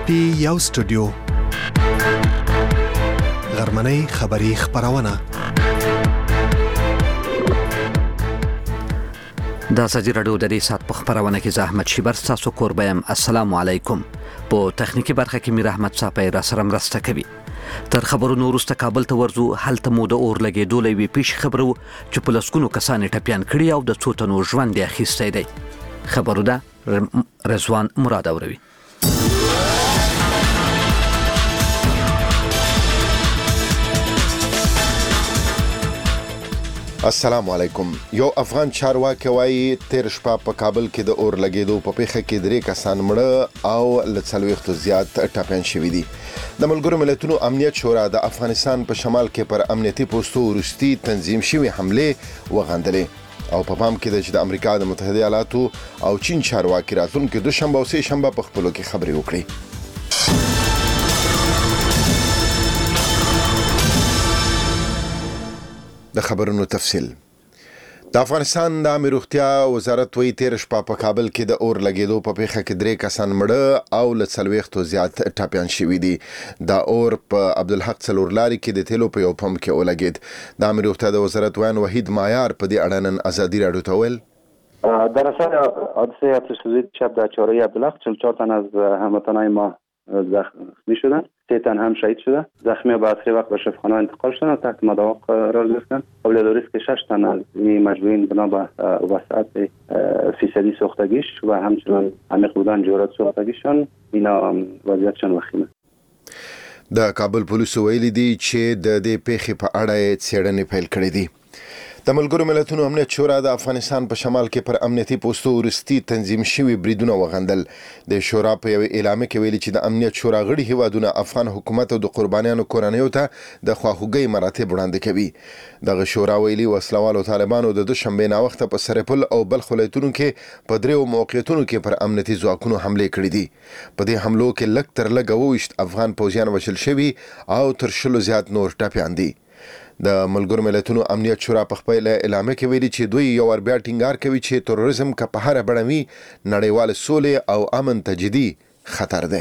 پی یو سټوډیو غرمنۍ خبری خبرونه د سجی رادیو د دې سات په خبرونه کې زحمت شیبر تاسو قربایم. السلام علیکم. په تخنیکی برخه کې میر احمد صاحب را سره مرسته کوي. تر خبرونو وروسته کابل ته ورځو. هلته مو د اور لګېدو لوي پیش خبرو چې په لسکونو کسان ټپيان کړي او د څو تنو ژوند یې اخیستی دی. خبرونه رضوان مراد اوروي. السلام علیکم. یو افغان چارواکي وایي تیر شپه په کابل کې د اور لګېدو په پیښه کې 3 کسان مړه او ل 40 زیات ټپيان شوي دي. د ملګرو ملتونو امنیت شورا د افغانستان په شمال کې پر امنیتي پوسټو وروستي تنظیم شوي حمله وغندلې او په پام کې د امریکا د متحده ایالاتو او چین چارواکي راتلونکي دوشنبه او سه شنبه په خپلو کې خبرې وکړي. د خبرونو تفصیل. د افغانستان د امنیت روغتیا وزارت وی تیر شپه په کابل کې د اور لګېدو په پیښه کې 3 کسان مړه او ل 40 زیات ټپيان شوي دي. دا اور په عبدالحق څلورلاري کې د تیلو په یو پمپ کې ولګید. د امنیت روغتیا د وزارت ویان وحید مایار په دې اړه نن ازادي رادیو ته ویل در اثر حادثه تسوزید شب در چهارراه عبدالحق 44 تن از هموطنان ما زخمی شدن، 3 تن هم شهید شده. زخمی به اسرع وقت به شفاخانه انتقال شدن و تحت مداوا قرار گرفتن. قابل داری است که 6 تن از این مجروحین بنا به وسعت فیصدی سوختگیش و همچنان عمیق بودن جرات سوختگیشان اینا وضعیتشان وخیمه. د کابل پولیسو ویلي دي چې د دې پیښې په اړه څېړنې پیل کړې دي. د ملګرو ملتونو امنیت شورا د افغانستان په شمال کې پر امنیتي پوسټو وروستي تنظیم شوي بریدونه وغندل. د شورا په یو اعلامیه کې ویلي چې د امنیت شورا غړي هیوادونه افغان حکومت او د قربانیانو کورنیو ته د خواخوږۍ مراتب وړاندې کوي. دغه شورا ویلي وسلوالو طالبانو د دوشنبه نا وخت په سرپل او بلخ ولایتونو کې په 3 موقعیتونو کې پر امنیتي ځواکونو حمله کړې دي. په دې حملو کې لږ تر لږه 28 افغان پوځیان وژل شوي او تر 60 زیات نور ټپيان دي. د ملګرو ملتونو امنیت شورا په خپل اعلامیه کې ویلي چې دوی یو ور بیا ټینګار کوي چې تروریزم که په هر بڼه وي نړیوال سولې او امن ته جدي خطر دی.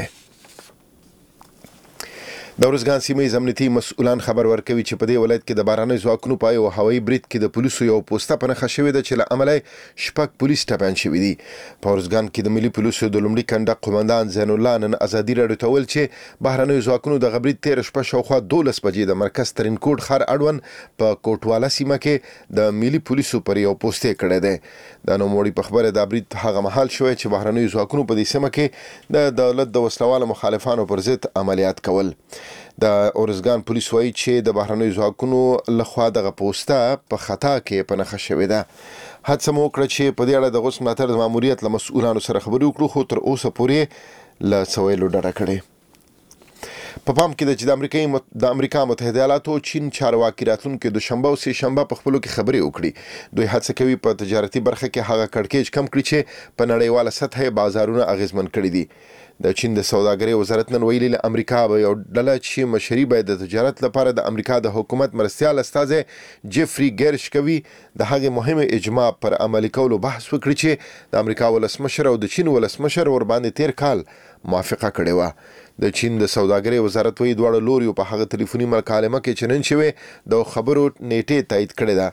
د ورځګان سیمې امنیتي مسؤلان خبر ورکوي چې په دې ولایت کې د باراني ځواکونو په یو هوایي برید کې د پولیسو یو پوسټه په نښه شوې ده چې له امله شپږ پولیس ټپيان شوي دي. په ورځګان کې د ملي پولیسو د لومړي کنډک قومندان زین الله نن ازادي رادیو ته ویل چې بهرنیو ځواکونو د برید تیر شپه شاوخوا 12 بجې د مرکز ترینکوټ ښار اړوند په کوټواله سیمه کې د ملي پولیسو پر یو پوسټ کړی دی. د نوموړي په خبره د برید هغه مهال شوی چې بهرنیو ځواکونو په دې سیمه کې د دولت د وسلوالو مخالفانو پر ضد عملیات کول. د اورزګان پولیس وایي چې د بهرنیو ځواکونو لخوا دغه پوسټه په خطا کې په نښه شوې ده. هڅه مو وکړه چې په دې اړه د غوښتنې ملاتړ د ماموریت له مسؤلانو سره خبرې وکړو خو تر اوسه پورې له سویلو ډډه کړې. په پام کې ده چې د امریکا متحده ایالاتو چین چارواکي راتلونکي دوشنبه او سه شنبه په خپلو کې خبرې وکړي. دوی هڅه کوي په تجارتي برخه کې هغه کړکېچ کم کړي چې په نړیواله سطح بازارونه اغیزمن کړي دي. د چین د سوداګرۍ وزارت نن ویلي له امریکا به یو ډله چې مشري باید د تجارت لپاره د امریکا د حکومت مرستیال استازی جیفري ګرش کوي د هغې مهمه اجماع پر عملي کولو بحث وکړي چې د امریکا ولسمشر او د چین ولسمشر ور باندې تیر کال موافقه کړې وه. د چین د سوداګرۍ وزارت وایي دواړو لوریو په هغه ټلیفوني مکالمه کې چې نن شوې د خبرو نیټه تایید کړې ده.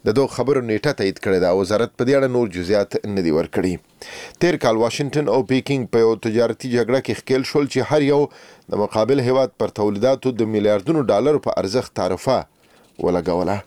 وزارت په دې اړه نور جزئیات نه دي ورکړي. تیر کال واشنگټن او پیکینګ په یو تجارتي جګړه کې ښکېل شول چې هر یو د مقابل هیواد پر تولیداتو د میلیارډونو ډالرو په ارزښت تعرفه ولګوله.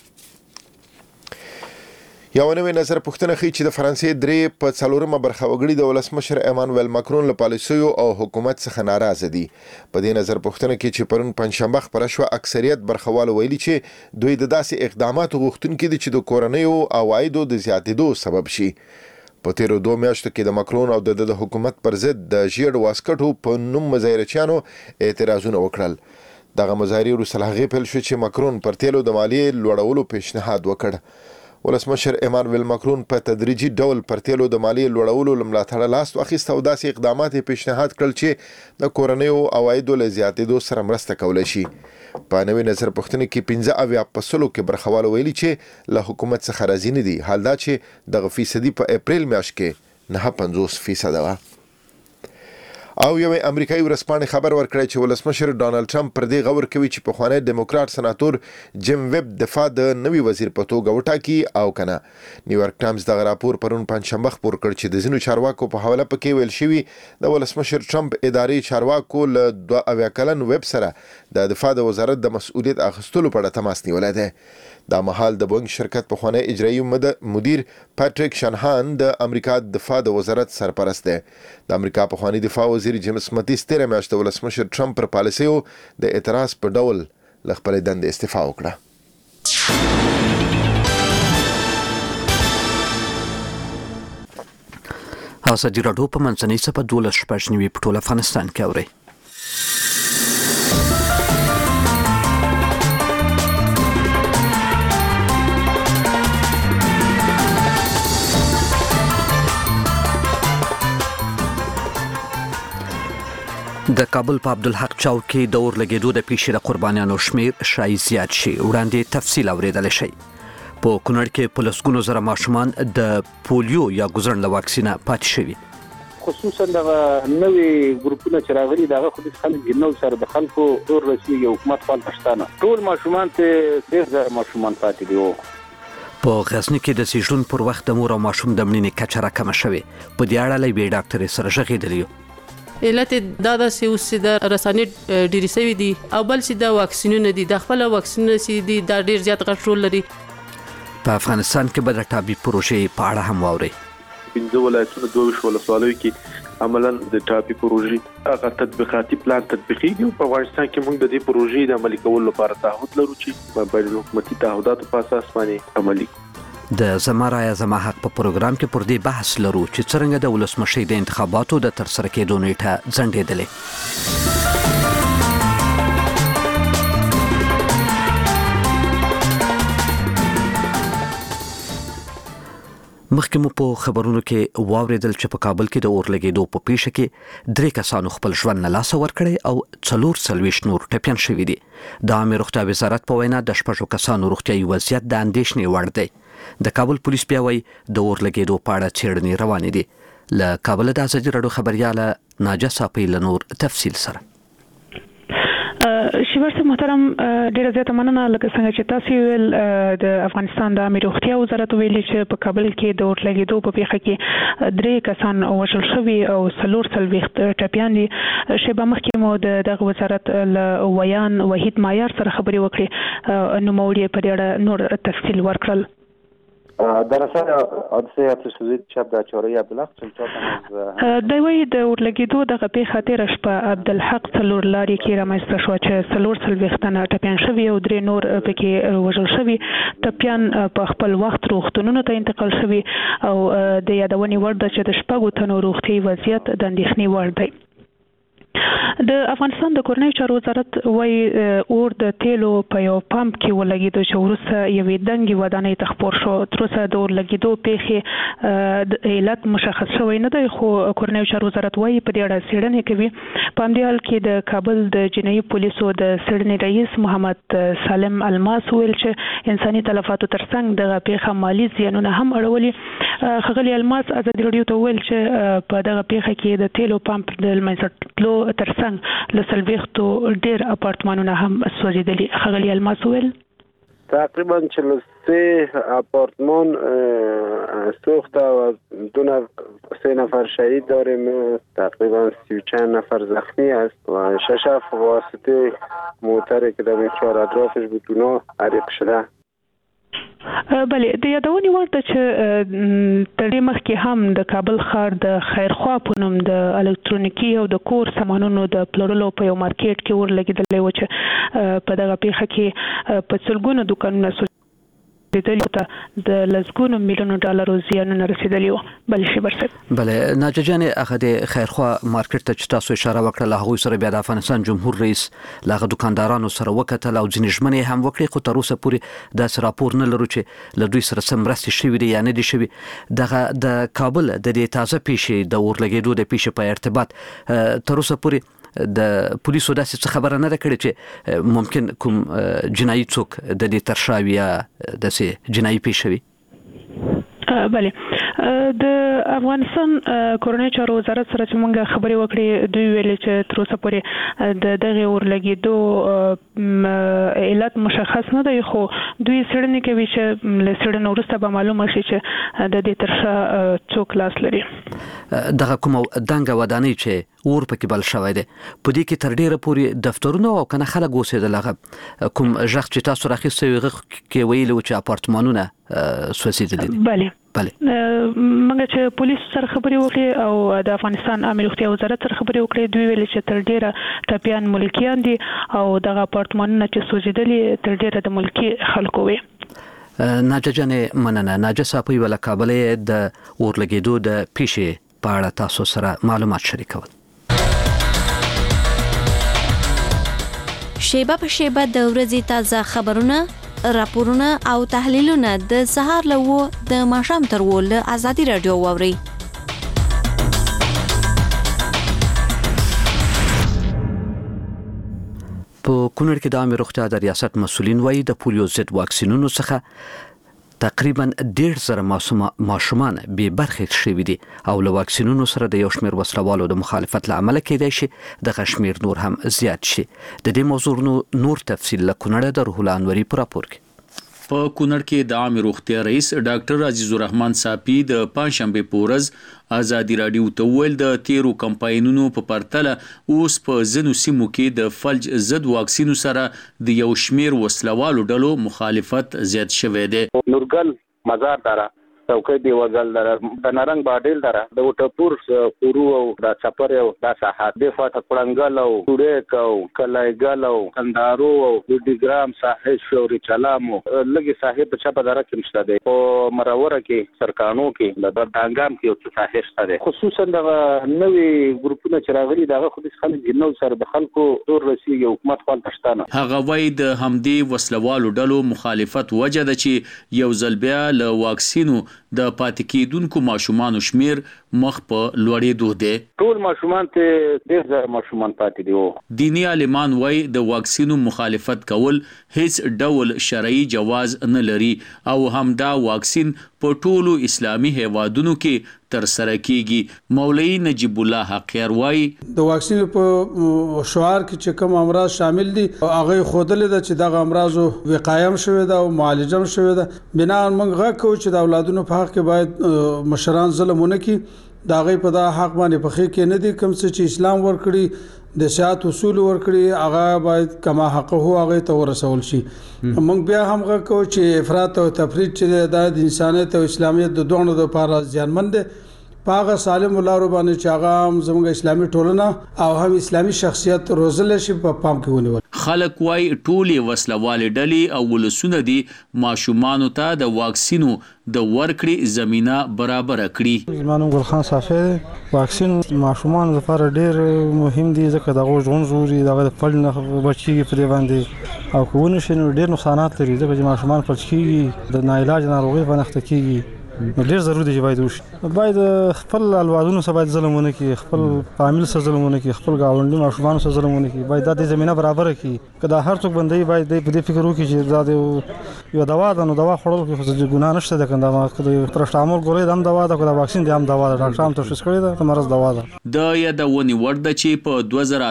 یو نوې نظر پوښتنه ښیي چې د فرانسې 3 په 4مه برخه وګړي د ولسمشر ایمانوئل ماکرون له پالیسیو او حکومت څخه ناراضه دي. په دې نظر پوښتنه کې چې پرون پنځشنبه خبره شوه اکثریت برخوالو ویلي چې دوی د داسې اقداماتو غوښتونکي دي چې د کورنیو عوایدو د زیاتېدو سبب شي. په تیرو 2 میاشتو کې د ماکرون او د حکومت پر ضد د ژیړ واسکټو په نوم مظاهرچیانو اعتراضونه وکړل. دغه مظاهرې وروسته له هغې پیل شو چې ماکرون پر تیلو د مالیې لوړولو پیشنهاد وکړ. ولسمشر ایمانوئل ماکرون په تدریجي ډول پر تیلو د مالیې لوړولو له ملاتړه لاس واخیست او داسې اقدامات یې پیشنهاد کړل چې د کورنیو عوایدو له زیاتېدو سره مرسته کولی شي. په نوې نظر پوښتنې کې 15% کې برخوالو ویلي چې له حکومت څخه راضي نه دي. حال دا چې دغه فیصدي په اپریل میاشت کې 9.50% وه. او یو امریکایي ورځپاڼې خبر ورکړی چې ولسمشر ډانلډ ټرمپ پر دې غور کوي چې پخوانی ډیموکرات سناتور جیم ویب دفاع د نوي وزیر په توګه وټاکي او کنه. نیویارک ټایمز دغه راپور پرون پنځشنبه خپور کړ چې د ځینو چارواکو په حواله پکې ویل شوی د ولسمشر ټرمپ اداري چارواکو له 2 کلن ویب سره د دفاع د وزارت د مسؤلیت اخیستلو په اړه تماس نیولای دی. دا مهال د بوینګ شرکت په خانه اجرایی مدیر پاتریک شانهان د امریکا دفاع د وزارت سرپرست دی. د امریکا په خاني دفاع وزیر جیمز ماتیس تیر میاشت د ولسمشر ټرمپ پر پالیسیو د اعتراض په ډول له خپل دندې استعفا وکړه. ازادي راډیو په منځنۍ صفحه 12 په ټول افغانستان کې اوري. د کابل په عبدالحق چوک کې د اور لګېدو د پیښې د قربانیانو شمیر شای زیات شي. وړاندې تفصیل اوریدل شي. په کونړ کې په لسګونو زره ماشومان د پولیو یا ګوزړن له واکسینه پاتې شوي. خصوصا دغه نوې ګروپونه چې راغلي دغه خو د خلک نو سره د خلکو اور رسیږي حکومت خپل پښتانه ټول ماشومان ته ډېر ماشومان پاتې دي. په غزني کې د سیژن پر وخت د مور او ماشوم د مړینې کچه راکمه شوې. په دې اړه لوی ډاکټر سره غږېدلی علت دا د اوس د رسانې ډېری سوي دي او بل چې د واکسینونه دي د خپل واکسینونه چې دي دا ډېر زیات غټ لري. په افغانستان کې به د ټابي پروژې په اړه هم واوري. 15 ولایتونو 22 ولسوالیو کې عملاً د ټاپي پروژې هغه تطبیقاتي پلان تطبیقیږي. په افغانستان کې موږ د دې پروژې د عملي کولو لپاره تعهد لرو چې په بین الحکومتي تعهداتو په اساس باندې عملي د زما رایه زما حق په پروګرام کې پر دې بحث لرو چې څنګه د ولسمشي د انتخاباتو د ترسره کېدو نیټه ځنډېدلې. مخکې مو په خبرونو کې واوریدل چې په کابل کې د اور لګېدو په پیښه کې 3 کسانو خپل ژوند نه لاس ورکړی او 44 نور ټپیان شوي دي. د عامه روغتیا وزارت په وینا د 6 کسانو روغتیايي وضعیت د اندېښنې وړ دی. د کابل پولیس بیا وايي د اور لګېدو په اړه څېړنې روانې دي. له کابل د ازادي راډیو خبرياله ناجه صافي له نور تفصیل سره. شیبر صاحب محترم ډیره زیاته مننه. لکه څنګه چې تاسو ویل د افغانستان د عامه روغتیا وزارت ویلي چې په کابل کې د اور لګېدو په پیښه کې 3 کسان وژل شوي او 44 ټپیان دي. شیبه مخکې مو دغه وزارت له ویان وحید معیار سره خبرې وکړې نو موري په اړه نور تفصیل ورکړل. در اثر حادثه آتش سوزی شب در چهارراه عبدالحق 44 از دوی د اور لګېدو دغه پیښه تېره شپه عبدالحق څلور لارې کې رامنځته شوه چې 44 ټپیان شوي او 3 نور پکې وژل شوي. ټپیان په خپل وخت روغتونونو ته انتقال شوي او د یادونې وړ ده چې د 6 تنو روغتیايي وضعیت د اندېښنې وړ دی. د افغانستان د کورنیو چارو وزارت وايي اور د تیلو په یو پمپ کې ولګېدو چې وروسته یوې دنګې ودانۍ ته خپور شو. تر اوسه د اور لګېدو پیښې د علت مشخص شوی نه دی خو کورنیو چارو وزارت وايي په دې اړه څېړنې کوي. په همدې حال کې د کابل د جنایي پولیسو د څېړنې رئیس محمد سالم الماس ویل چې انساني تلفاتو ترڅنګ دغه پیښه مالي زیانونه هم اړولي. ښاغلي الماس ازادي راډیو ته ویل چې په دغه پیښه کې د تیلو پمپ د لمنځه تلو ترڅنګ له 40 ډېر اپارتمانونه هم سوځېدلي. ښاغلي الماس ویل تقریبا 43 آپارتمان سوخته و 3 نفر شهید داریم. تقریبا 34 نفر زخمی است و 6 واسطه موتری که در 4 اطرافش بود اونا حریق شده. بله د یادونې وړ ده چې تر دې مخکې هم د کابل ښار د خیرخوا په نوم د الکترونیکي او د کور سامانونو د پلورلو په یو مارکیټ کې اور لګېدلی و چې په دغه پیښه کې په سلګونو دوکانونه سوځېدلي ته د لسګونو میلیونو ډالرو زیانونه رسېدلي وو. بله شیبر صاحب. بله ناجه جانې هغه د خیرخوا مارکیټ ته چې تاسو اشاره وکړه له هغوی سره بیا د افغانستان جمهور رئیس له هغه دوکاندارانو سره وکتل او ځینې ژمنې هم وکړې خو تر اوسه پورې داسې راپور نه لرو چې له دوی سره څه مرستې شوي دي یا نه دي شوي. دغه د کابل د دې تازه پیښې د اور لګېدو د پیښې په ارتباط تر اوسه پورې د پولیسو داسې څه خبره نه ده کړې چې ممکن کوم جنایي څوک د دې ترشا وي یا داسې جنایي پیښه وي. بله د افغانستان کورنۍ چارو وزارت سره چې موږ خبرې وکړې دوی ویلي چې تر اوسه پورې د دغه اورلګېدو علت مشخص نه دی خو دوی څېړنې کوي چې له څېړنې وروسته به معلومه شي چې د دې تر شا څوک لاس لري. دغه کوم دنګه ودانۍ چې اور پکې بل شوی دی په دې کې تر ډیره پورې دفترونه او کنه خلک اوسېدل هغه کوم ژغ چې تاسو راخیستوي هغه کې ویلو چې اپارتمانونه سوځېدلي دي. بله موږ چې پولیس سره خبرې وکړې او د افغانستان عامه روغتیا وزارت سره خبرې وکړې دوی ویلي چې تر ډیره ټپیان ملکیان دي او دغه اپارتمانونه چې سوځېدلي تر ډیره د ملکي خلکو وي. ناجه جانې مننه. ناجه صاحب ولا کابل د اورلګېدو د پیښې په اړه تاسو سره معلومات شریکول. شیبه په شیبه د ورځې تازه خبرونه، راپورونه او تحلیلونه د سهار له د ماښام تر له ازادي رادیو واوري. په کونړ کې د عامه روغتیا د ریاست مسؤلین وایي د پولیو ضد واکسینونو څخه تقریبا 1.5 ماشومان به برخه شوي دي او له واکسینونو سره د یو شمېر وسلوالو د مخالفت لامل کېدای شي د شمېر نور هم زیات شي. د دې موضوع نور تفصیل له کونړ د روح الله انوري په راپور کې. په کونړ کې د عامه روغتیا رئیس ډاکټر عزیز الرحمن صاحب د پنځشنبه په ورځ ازادي رادیو ته ویل د تیرو کمپاینونو په پرتله اوس په ځینو سیمو کې د فلج ضد واکسینو سره د یو شمېر وسلوالو ډلو مخالفت زیات شوی دی. نورګل مزار دره څوکۍ دی وګل دره د نارنګ باډیل دره د وټپور پورو او د چپر او د ساحات د فاټ پړنګل او ټوډیک او کلایګل او کندارو او ډیګرام ساحل شوري چلامو لګي صاحب په چپه دره کې مشته دی او مراوره کې سرکانو کې د دانګام کې او صاحب شته دی. خصوصا د نوې ګروپونو چې راغلي دغه خو د خلک جنو سره د خلکو دور رسیږي حکومت خپل پښتانه هغه وای د همدې وسلوالو ډلو مخالفت وجه ده چې یو ځل بیا له واکسینو د پاتې کېدونکو ماشومان شمیر مخ په لوړېدو دی. ټول ماشومان ته ډېر زیات ماشومان پاتې دي. دینی عالمان وای د واکسینو مخالفت کول هیڅ ډول شرعي جواز نه لري او همدا واکسین په ټولو اسلامي هیوادونو کې تر سره کیږي. مولوی نجیب الله حقیار وای د واکسین په شعار کې چې کوم امراض شامل دي هغه خودل د چې دغه امراضو وقایم شوی دا او معالجه شوی دا بنا موږ غوښتو چې د اولادونو په حق کې باید مشران ظلمونه کوي دا غي په دا حق باندې په خې کې نه دي کوم څه چې اسلام ورکړي د شات اصول ورکړي هغه باید کما حق هو هغه ته ورسول شي. موږ بیا هم غوښتو چې افراط او تفرید چې د انسانیت او اسلامیت د دوه لپاره ځانمند دي پاغه سالم ولارو باندې چې هغه زموږ اسلامي ټولنه او هم اسلامي شخصیت روزل شي په پام کې ونیول. خلک وای ټولې وسلوالې ډلې او ولسونه دي ماشومان ته د واکسینو د ورکړې زمينه برابر کړي. زمانو ګل خان صافي واکسین ماشومان لپاره ډېر مهم دي ځکه د غوږ زوري دغه فل نه بچي په دې باندې او کوونه شنو ډېر نقصانات لري ځکه چې ماشومان فلج کیږي د ناعلاج ناروغي په نخته کیږي. ډېر ضروري دی چې باید وشي باید خپل الوادونو سره باید ظلمونه کوي خپل فامیل سره ظلمونه کوي خپل گاونډي ماشومان سره ظلمونه کوي باید د زمينه برابر کړي کله هر څوک باندې باید د دې فکر وکړي چې دا یو دوا ده نو دوا خورل کې ګناه نشته ده کنده ما پرشتامول ګولې دم دوا ده کله واکسین دم دوا ده ډاکټر هم تشخیص کړی ده مرز دوا ده. د یادونی ورده چې په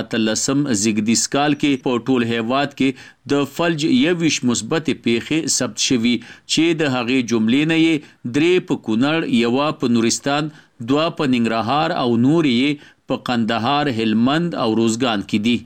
2013 زیګدیس کال کې په ټول هیواد کې د فلج یوش مثبت پیښې ثبت شوي چې د هغې جملې نه یې درې په کونړ یو په نورستان دوه په ننګرهار او نور یې په قندهار هلمند او روزګان کې دي.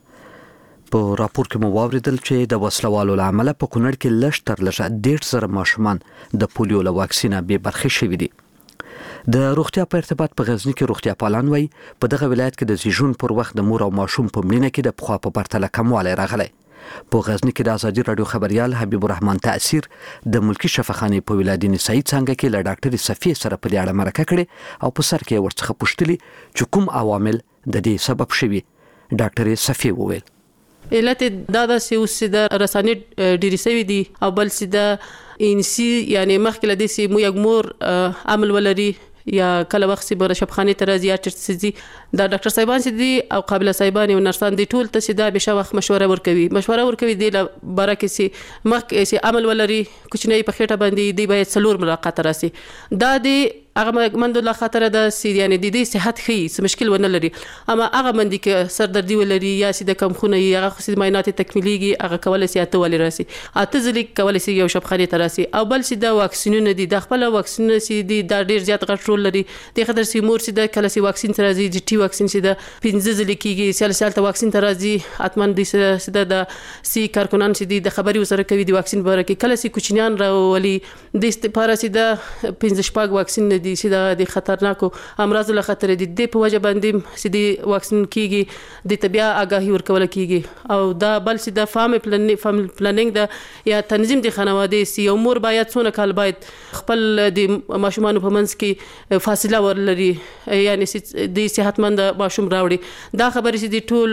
په راپور کې مو واوریدل چې د وسلوالو لامل په کونړ کې لږ تر لږه 1.5 ماشومان د پولیو له واکسینه بې برخې شوي دي. د روغتیا په ارتباط په غزنی کې روغتیا پالان وایي په دغه ولایت کې د زیږون پر وخت د مور او ماشوم په مړینه کې د پخوا په پرتله کموالی راغلی. په غزنی کې د ازادي رادیو خبريال حبیب الرحمن تاثیر د ملکی شفاخانه په ولادین سعید څنګه کې له ډاکټر صفیه سره په اړه مرکه کړې او په سر کې ورڅخه پوښتلي چې کوم عوامل د دې سبب شوي. ډاکټر صفیه وویل علت دا د سیوس د رساني ډیری سوي دي او بل سي د انسي یعنی مخکله د سي مو یو مور عمل ولري یا کله وخت سي بر شفخانه تر زیات چرسي دا ډاکټر صاحبان سي دي او قابل صاحبان او نرسان دي ټول ته سي دا به شوخ مشوره ورکوي دي برکه سي مخ سي عمل ولري کوچنی په خېټه باندې دی باید څلور ملاقات راسي دا دي هغه مند له خاطر د یعنی د دې صحت خي مشکل ونه لري اما هغه مند کې سردردي ولري یا سید کم خونه هغه خو د معاینات تکمیلیږي هغه کولای شي اته ولې راسي اته ځلې کولای شي یو شپخانه تراسي او بل سید واکسینونه دي د خپل واکسینونه سي دي د ډیر زیات غټرول لري د خطر سي مور سي د کله سي واکسین ترازي جی ټي واکسین سي د 15 ځلې کېږي سیال ته واکسین ترازي اتمن دي سید د سي کارکونان سي د خبري وسره کوي د واکسین باره کې کله سي کوچنیان راولي د استفاره سي د 15 شپږ واکسین دي سي د خطرناکو امراض له خطر دي د په وجه باندې سي د واکسین کېږي د طبيعه آگاهي ورکول کېږي او دا بل سي د فامily پلانینګ د یا تنظیم د خانواده سي یو مور باید څونه کال باید خپل د ماشومان په منځ کې فاصله ورلري یعنی د صحتمند ماشوم راوړي دا خبرې سي د ټول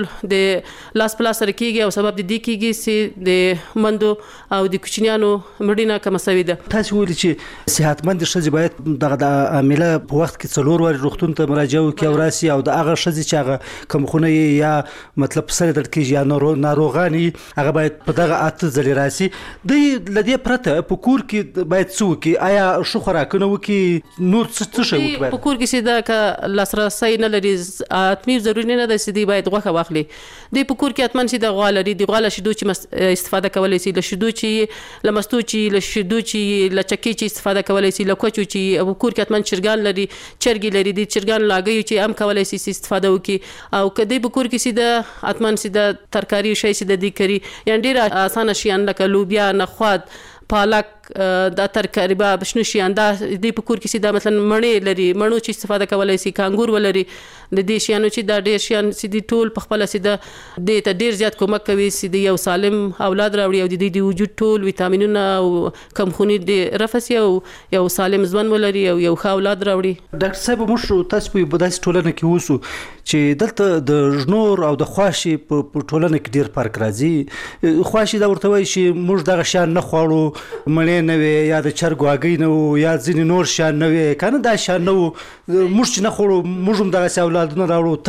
د لاس پلاس سره کېږي او سبب د دې کېږي سي د مندو او د کوچنیانو مړینه کم شوې ده تاسو ویل چې صحتمند ښځې باید دغه د عامله په وخت کې څلور واري روغتون ته مراجعه وکړي او راسي او د هغه ښځې چې هغه کوم خونه یا مطلب سره درد کېږي یا ناروغاني هغه باید په دغه اته ځلې راسي د لدې پرته په کور کې باید څه وکړي آیا ښه خوراکونه وکړي نور څه شی وکړي په کور کې سي دا لاسرسي نه لري اتمی ضروري نه ده چې دی باید غوښه واخلي د په کور کې اتمن سي د غوا لري د غوا له شیدو چې استفاده کولای سي له شیدو چې لمستو چې له شیدو چې له چکی چې استفاده کولای سي له کوچو چې په کور کې اتمن چرګان لري چرګي لري د چرګان لاګي چې هم کولای سي استفاده وکړي او کدی په کور کې سي د اتمن سي د ترکاری شي سي د دې کری یعنی ډیر اسانه شيان لکه لوبیا نخود پالک د ترکاری به بشنو شيان دا د په کور کې سي دا مثلا مڼې لري مڼو چې استفاده کولای سي کانګور ولري د دې شيانو چې دا ډیر شيان سي د ټول په خپل سي د ته ډیر زیات کومک کوي سي د یو سالم اولاد راوړي او د دې د وجود ټول وټامینونه او کم خوني د رفسي او یو سالم ژوند ولري او یو ښه اولاد راوړي ډاکټر صاحب موږ تاسو په بداسي ټولنه کې وسو چې دلته د جنور او د خواشي په ټولنه کې ډیر فرق راځي خواشي دا ورته وایي چې موږ دغه شان نه خوړو مړې نه وي یا د چرګ واګي نه وو یا ځینې نور شان نه وي کنه دا شان نه وو موږ چې نه خوړو موږ هم دغه اولادونه راوړو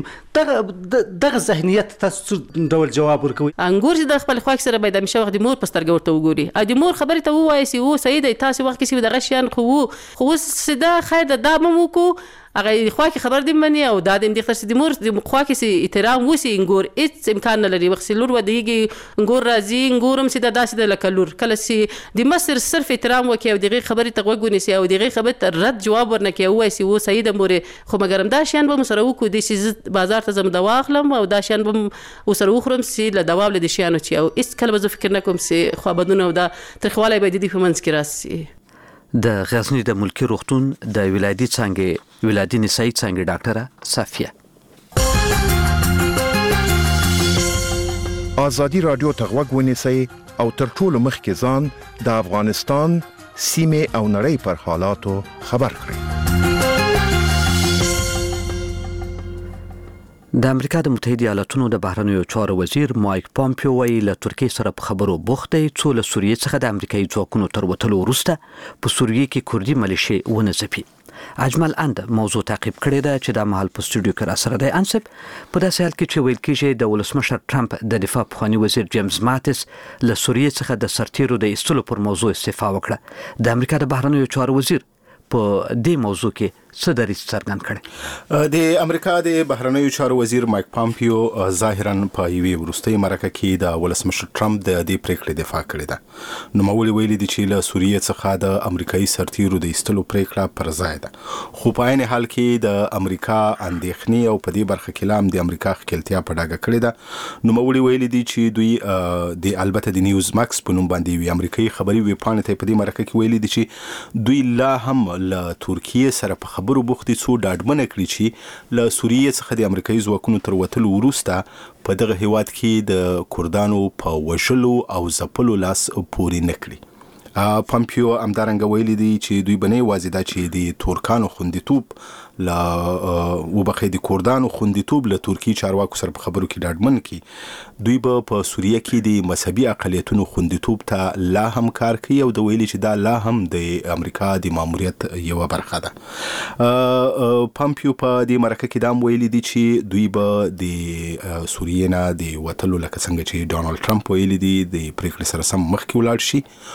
تاسو دغه ذهنیت تاسو ډول جواب ورکوي انګور چې د خپل خواک سره باید همیشه وخت د مور په سترګه ورته وګوري ا د مور خبرې ته وایي سي وو سید تاسو وخت کې دغه شان خو سده خیر د دامو کو هغه خواکي خبر دې مني او دا د اندخر سي د مور د خواکي سي احترام وسی انګور هیڅ امکان نه لري وخت لور ودیږي انګور راځي انګورم سي د داسې د لکلور کله سي د مصر صرف احترام وکي او دغه خبرې ته وګونی سي او دغه خبرې ته رد جواب ورنکي وای سي و سید مور خو مګرم دا شان به مسره وکړو د سي بازار ته زم دوا اخلم او دا شان به وسره وخرم سي له دوا ول د شانو چي او اس کله به فکر نکوم سي خو بدونه او دا ترخواله به د دې فمنس کې راسي د غزنی د ملکی روغتون د ولادي څنګه ولادي نسایي څنګه ډاکټره صافیه آزادی رادیو تغوږ ونیسئ او تر ټولو مخکې ځان د افغانستان سیمه او نړۍ پر حالاتو خبر کړئ د امریکا د متحده ایالاتونو د بهرنیو چارو وزیر مایک پامپیو ویلي له ترکیې سره په خبرو بوخت دی څو له سوریې څخه د امریکایي ځواکونو تر وتلو وروسته په سوریې کې کوردي ملیشې ونځپي اجمل اند موضوع تعقیب کړی دی چې د مهال په سټوډیو کې را سره دی انسب په داسې حال کې چې ویل کېږي د ولسمشر ټرمپ د دفاع پخوانی وزیر جیمز ماتس له سوریې څخه د سرتیرو د ایستلو پر موضوع استعفا وکړه د امریکا د بهرنیو چارو وزیر په دې موضوع کې څه دریځ څرګند کړي د امریکا د بهرنیو چارو وزیر مایک پامپیو ظاهرا په یوې وروستۍ مرکه کې د ولسمشر ټرمپ د دې پریکړې دفاع کړې ده نو مولي ویلي دي چې له سوریې څخه د امریکایي سرتیرو د ایستلو پریکړه پر ځای ده خو په عین حال کې د امریکا اندېښنې او په دې برخه کې لام د امریکا خپلتیا په ډاګه کړې ده نو مولي ویلي دي چې دوی د البته د نیوز ماکس په نوم باندې وی امریکایي خبري ویبپاڼې ته په دې مرکه کې ویلي دي چې دوی لا هم له ترکیې سره په خبرو بوختي څو ډاډمنه کړی چې له سوریې څخه د امریکایي ځواکونو تر وتلو وروسته په دغه هیواد کې د کردانو په وژلو او ځپلو لاس پورې نه کړي پامپیو همدارنګه ویلي دي چې دوی به نه یوازې دا چې د ترکانو خوندیتوب وبخې د کردانو خوندیتوب له ترکیې چارواکو سره په خبرو کې ډاډمن کړي دوی به په سوریه کې د مذهبي اقلیتونو خوندیتوب ته لا هم کار کوي او د ویلي چې دا لا هم د امریکا د ماموریت یو برخه ده پامپیو په دې مرکه کې دا ویلي دي چې دوی به د سوریې نه د وتلو لکه څنګه چې ډونالد ټرمپ ویلي دي د پریکړې سره سم مخکې ولاړ شي خو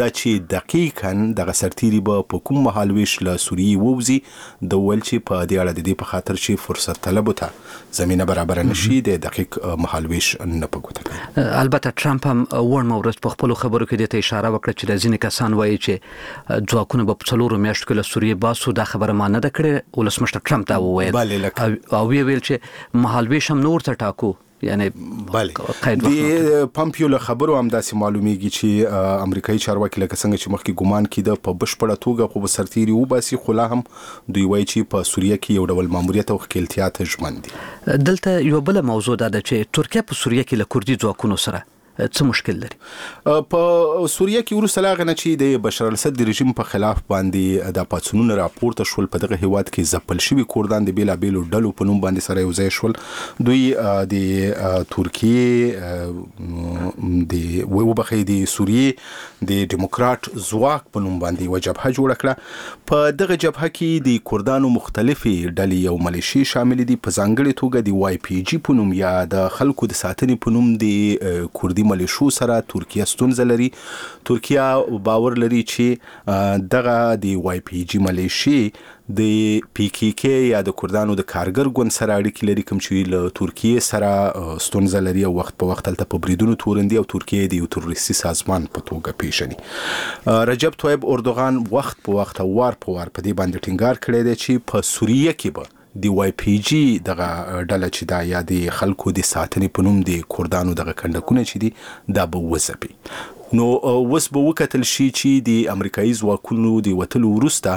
دا چې دقیقاً دغه سرتیري به په کوم مهالویش له سوریې ووځي د ویل چې په دې اړه د دې په خاطر چې فرصت طلبو ته زمينه برابر نشي د دقیق مهالویش نه پګوته کوي. البته ټرمپ هم ورن مورز په خپل خبرو کې د ته اشاره وکړه چې د ځینې کسان وایي چې ځواکونه په 4 میاشتو کې له سوریې باسو دا خبره ما نه ده کړې. ولسمشر ټرمپ دا وویل او ویل چې مهالویش هم نور ته ټاکو. یعنی د پامپیو له خبرو هم داسې معلومیږي چې امریکایي چارواکي لکه څنګه چې مخکې ګومان کیده په بشپړه توګه خو سرتیري وباسي خو لا هم دوی وایي چې په سوریه کې یو ډول ماموریت او خپلتیا ته ژمن دي. دلته یو بل موضوع ده چې ترکیه په سوریه کې له کوردي ځواکونو سره څه مشکل لري؟ په سوریه کې وروسته لاغه نه چې د بشار الاسد رژیم په خلاف باندې د پاتسونونو راپورته شول په دغه هیواد کې ځپل شوي کوردان د بیلابیلو ډلو په نوم باندې سره یو ځای شول. دوی د ترکیه د وبخې د سوریه د دیموکرات ځواک په نوم باندې یو جبهه جوړ کړه. په دغه جبهه کې د کوردانو مختلفي ډلې او ملیشي شامل دي په ځانګړي توګه د واي پی جی په نوم یا د خلکو د ساتنې په نوم د کوردي ملیشو سره ترکیه ستونزه لري. ترکیه باور لري چې دغه د واي پی جی ملیشي د پی کی کی یا د کوردانو د کارګر ګوند سره اړیکې لري کوم چې له ترکیه سره ستونزه لري او وخت په وخت تلته په بریدونو تورندي او ترکیه د یو تروریستي سازمان په توګه پیژني. رجب طیب اردوغان وخت په وخت وار په وار په دې باندې ټینګار کړی دی چې په سوریه کې به د واي پی جی دغه ډله چې دا یا د خلکو د ساتنې په نوم د کوردانو دغه کندکونه چې دي دا به وځپي. نو وس به وکتل شي چې د امریکایي ځواکونو د وټلو وروسته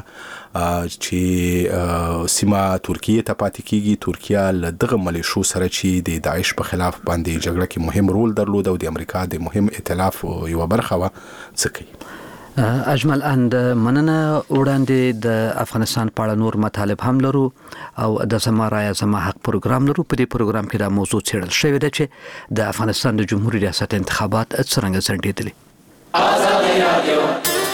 چې سیمه ترکیه ته پاتې کیږي. ترکیه له دغه ملیشو سره چې د داعش په خلاف باندې جګړه کې مهم رول درلود او د امریکا د مهم ائتلاف یو برخه و څه کوي. اجمل اند مننه. وړاندې د افغانستان په اړه نور مطالب هم لرو او د زما رایه زما حق پروګرام لرو. په دې پروګرام کې دا موضوع څېړل شوې ده چې د افغانستان د جمهوریت ریاست انتخابات څرنګه ځنډېدلي. آزادي رادیو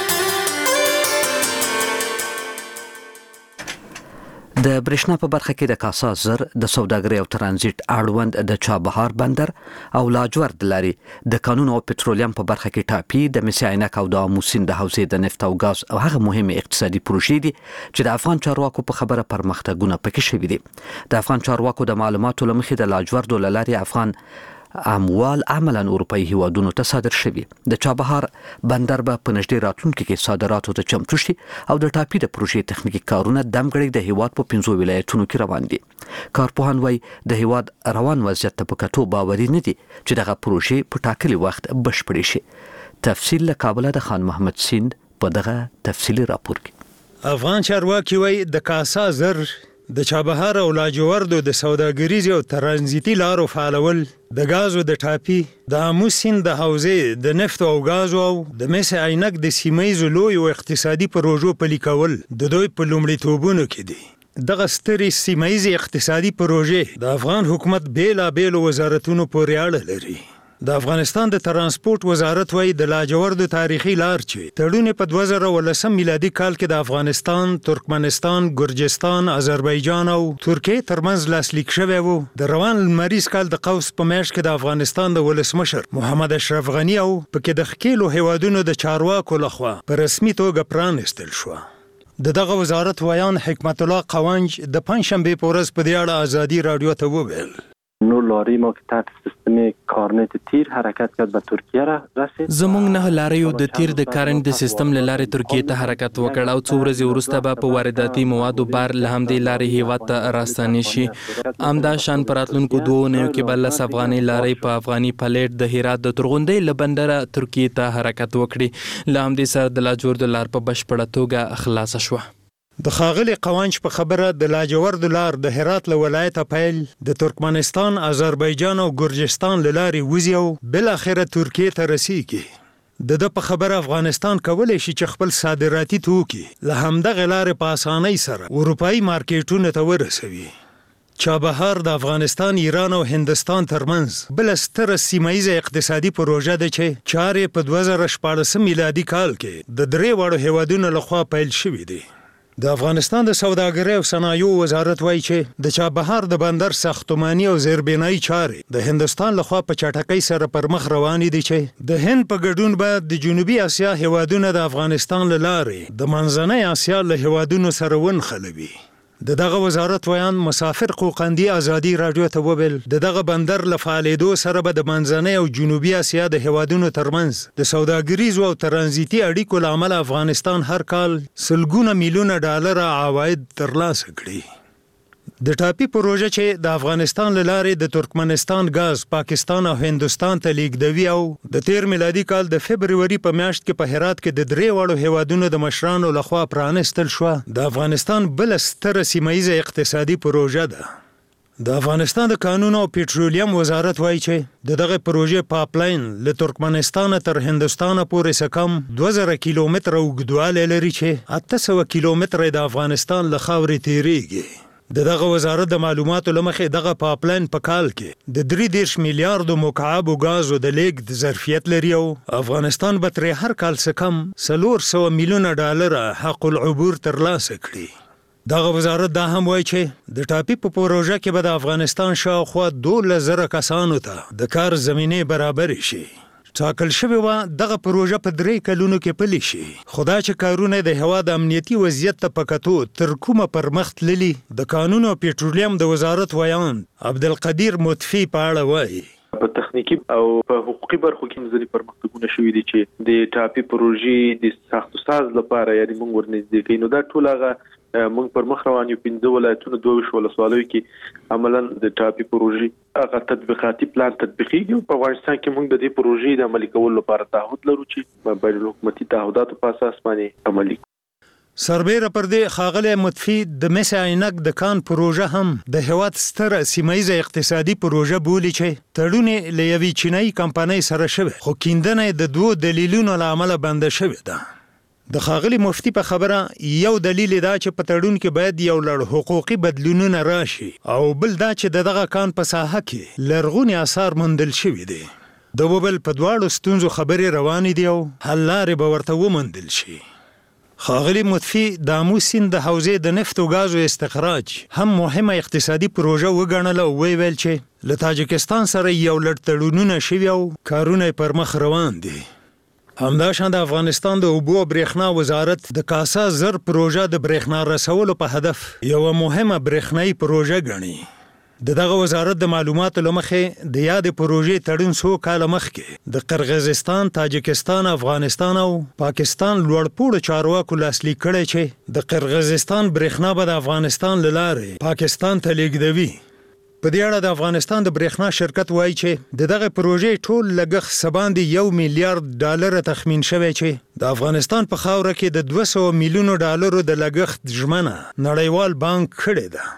د برېښنا په برخه کې د کاسا زر د سوداګرۍ او ترانزیت اړوند د چابهار بندر او لاجورد لاري د قانون او پټرولیم په برخه کې ټاپي د مس عینک او د موسین د حوزې د نفت او غاز او هغه مهمه اقتصادي پروژې دي چې د افغان چارواکو په خبره پرمختګونه پکې شوي دي. د افغان چارواکو د معلوماتو لمخې د لاجورد لاري افغان اموال عملاً اروپאי هیوادونو ته صادر شوي. د چابهار بندر به په نږدې راتلونکي کې صادراتو ته چمتو شي او د ټاپي د پروژې تخنیکی کارونه دمګړی د هیواد په 15 ولایتونو کې روان دي. کارپوهان وايي د هیواد روان وضعیت ته په کتو باوري نه دي چې دغه پروژې په ټاکلي وخت بشپړې شي. تفصیل له کابل د خان محمد سیند په دغه تفصیلی راپور کې. افغان چارواکي وايي د کاسا زر د چابهار او لاجوردو د سوداګریزي او ترانزیتي لارو فعالول د غازو د ټاپي د موسین د حوزې د نفت او غازو او د مس عینک د سیمایي لوی او اقتصادي پروژو پلي کول د دوی په لومړیتوبونو کې دي. دغه ستري سیمایي اقتصادي پروژې د افغان حکومت بیلابیل وزارتونو پورې اړه لري. د افغانستان د ترانسپورت وزارت وايي د لاجورد تاریخي لار چې تړون په 2019 میلادي کال کې د افغانستان، ترکمنستان، ګرجستان، آذربایجان او ترکیه ترمنځ لاسلیک شوی وو. د روان لمریز کال د قوس په میاشت کې د افغانستان د ولسمشر محمد اشرف غنی او پکې د خکیلو هیوادونو د چارواکو لخوا په رسمي توګه پرانستل شو. دغه وزارت ویان حکمت الله قوانج د پنځشنبه په ورځ په دې اړه ازادي رادیو ته وویل. نو لاری ما که تحت سیستم کارنت تیر حرکت کرد به ترکیه را رسید. زمونږ نه لاریو د تیر د کارنت د سیستم لاره ترکیه ته حرکت وکړ او څو ورځې وروسته به په وارداتي موادو بار له همدې لارې هیواد ته راستنې شي. همدا شان په راتلونکو 2 اونیو کې به 10 افغاني لارې په افغاني پلیټ د هرات د ترغونډۍ له بندره ترکیه ته حرکت وکړي. له همدې سره د لاجورد لار په بشپړه توګه خلاصه شوه. د خاغلی قوانج په خبره د لاجورد لار د هرات له ولایت پیل د ترکمنستان، آذربایجان او ګرجستان له لارې وځي او بل اخره ترکیه ته رسیږي. د په خبره افغانستان کولای شي چې خپل صادراتي توکي له همدغه لارې په اسانۍ سره اروپאי مارکیټونو ته ورسوي. چابهار د افغانستان، ایران او هندستان ترمنځ بل ستر سیمایي اقتصادي پروژه ده چې چارې په 2014 میلادي کال کې د درې وړو هیوادونو لخوا پیل شوې دي. د افغانستان د سوداګرۍ او صنایعو وزارت وایي چې د چابهار د بندر ساختماني او زیربنایي چارې د هندستان لخوا په چټکۍ سره پر مخ روانې دي چې د هند په ګډون به د جنوبي اسیا هیوادونه د افغانستان له لارې د منځنۍ اسیا له هیوادونو سره ونښلوي. دغه وزارت ویان مسافر قوقندي ازادي رادیو ته وویل دغه بندر له فعالیدو سره به د منځنۍ او جنوبي اسیا د هیوادونو ترمنځ د سوداګریزو او ترانزیتي اړیکو له امله افغانستان هر کال سلګونه میلیونه ډالر عواید ترلاسه کړي. د ټاپي پروژه چې د افغانستان له لارې د ترکمنستان غاز پاکستان او هندستان ته لیږدوي او د تیر میلادي کال د فبروري په میاشت کې په هرات کې د 3 وړو هیوادونو د مشرانو لخوا پرانستل شو د افغانستان بل ستره سیمایي اقتصادي پروژه ده. د افغانستان د کانونو او پټرولیم وزارت وایي چې دغه پروژه پایپلاین له ترکمنستان تر هندستان پورې سکم 2000 کیلومتر اوږدوالی لري چې 800 کیلومتر د افغانستان له خاورې تیریږي. دغه وزارت د معلوماتو لمخې دغه پایپلاین په کال کې د 3 میلیارډ مکعب غازو د لیږد ظرفیت لري او افغانستان به تر هر کال څخه کم 400 میلیونه ډالر حق العبور ترلاسه کړي. دغه وزارت دا هم وایي چې د ټاپي په پروژه کې به د افغانستان شاوخوا 12,000 کسانو ته د کار زمینه برابر شي. ټاکل شوی و دغه پروژه په 3 کلونو کې پلی شي. خدا چې کارونه د هوا د امنیتي وضعیت ته پکاتو تر کومه پر مخ تللی د قانون او پټرولیم د وزارت ویان عبدالقدیر مطفی په اړه وایي په تخنیکی او په حقوقي برخو کې مزلي پرمختګونه شوي دي چې د ټاپي پروژې د ساختو ساز لپاره یعنی موږ ورنږدې کوي. نو دا ټول هغه موږ پر مخ روان یو 15 ولایتونو 22 ولسوالیو کې عملاً د ټاپي پروژې هغه تطبیقاتي پلان تطبیقیږي. په افغانستان کې موږ د دې پروژې د عملي کولو لپاره تعهد لرو چې بین الحکومتي تعهداتو په اساس باندې عملي. سربېره پر دې ښاغلی مطفی د مس عینک د کان پروژه هم د هیواد ستره سیمایي اقتصادي پروژه بولي چې تړون له یوې چینایي کمپنۍ سره شوی خو کیندنه د 2 دلیلونو له امله بنده شوې ده. د ښاغلي مفتی په خبره یو دلیل دا چې په تړون کې باید یو لړ حقوقي بدلونونه راشي او بل دا چې دغه کان په ساحه کې لرغوني آثار موندل شوي دي. د وبل په دواړو ستونزو خبرې روانې دي او حل لارې به ورته وموندل شي. ښاغلي مطفی د آمو سیند د حوزې د نفت او غازو استخراج هم مهمه اقتصادي پروژه وګڼله او ویل چې له تاجکستان سره یو لړ تړونونه شوي او کارونه پر مخ روان دي. همداشان د افغانستان د اوبو او برېښنا وزارت د کاسا زر پروژه د برېښنا رسولو په هدف یو مهمه برېښنايي پروژه ګڼي. دغه وزارت د معلوماتو لمخې د یاد پروژې تړون 100 کال مخکې د قرغیزستان، تاجکستان، افغانستان او پاکستان لوړپوړو چارواکو لاسلیک کړی چې د قرغیزستان برېښنا به د افغانستان له لارې پاکستان ته لیږدوي. په دې اړه د افغانستان د برېښنا شرکت وایي چې دغه پروژې ټول لګښت سباندې 1 میلیارډ ډالر تخمین شوی چې د افغانستان په خاوره کې د 200 میلیونو ډالرو د لګښت ژمنه نړیوال بانک کړې ده.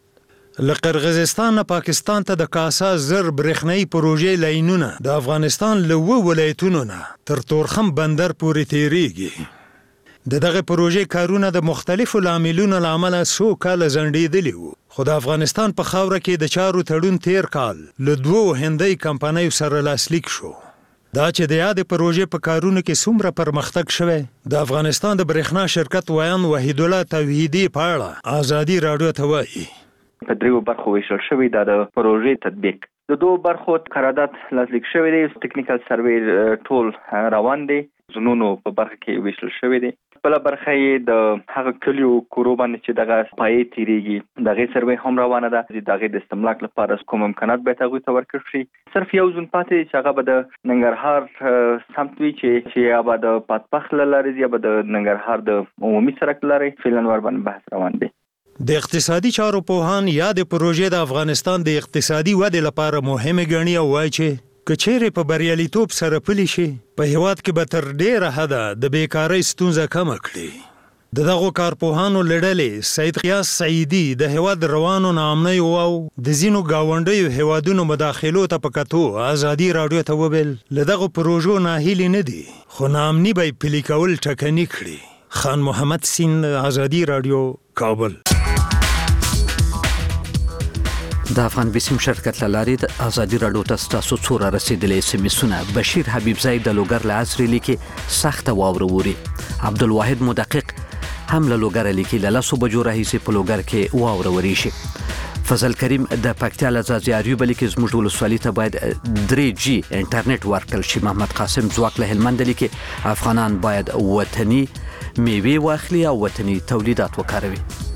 له قرغیزستان نه پاکستان ته د کاسا زر برېښنايي پروژې لاینونه د افغانستان له 2 ولایتونو نه تر تورخم بندر پورې تیریږي. دغه پروژې کارونه د مختلفو لاملونو له امله 100 کال ځنډېدلي وو خو د افغانستان په خاوره کې د چارو تړون تیر کال له 2 هندۍ کمپنیو سره لاسلیک شو. دا چې د یاد پروژې په کارونو کې څومره پرمختګ شوی د افغانستان د برېښنا شرکت ویان وحید الله توحیدی په اړه ازادي رادیو ته وایي. په 3 برخو ویشل شوی د پروژې تطبیق د 2 برخو قرارداد لاسلیک شوی دی. ټیکنیکل سروې ټول روان دی. زونونو په برخه کې ویشل شوی دی. بل برخه یې د هغه کلیو کورو باندې چې دغه پای تیریږي دغه سروې هم روانه ده. دغه د استملاک لپاره کوم امکانات به تاسو ته ورکړل شي. صرف یو ځون پاتې چې هغه به د ننګرهار سمت وی چې یا به د پاتپخ لارې یا به د ننګرهار د عمومي سړک لارې فعلا ور باندې بحث روان دی. د اقتصادي چارو پوهان یا د پروژې د افغانستان د اقتصادي ودې لپاره مهمه ګڼي او وایي چې کچېره په بریالیتوب سره پلی شي په هیواد کې به تر ډیره حده د بیکارۍ ستونزه کم کړي. دغه کارپوهانو لړلې سید قیاس سعیدی د هیواد روانو نامنۍ او د زینو گاونډیو هیوادونو مداخلو ته پکاتو ازادي رادیو ته وبل لدغه پروژو ناهیلی نه دي خو نامنۍ به پلی کول ټکنی کړي. خان محمد سین، ازادي رادیو، کابل. د افغان بیسیم شرکت لاري د ازادي رادیو تاسو څوره رسیدلې سمیسونه بشیر حبیب زید د لوګر له عصر لیکي سخت واوره ووري. عبدالواحد مدقق هم له لوګر لیکي له 10 بجو راهیسې په لوګر کې واوره وری شي. فضل کریم د پکتیا لزازي اریوب لیکي زموږ ولسوالۍ ته باید 3G انټرنیټ ورکړل شي. محمد قاسم ځواک له هلمند لیکي افغانان باید وطني میوه واخلي او وطني تولیدات وکاروي.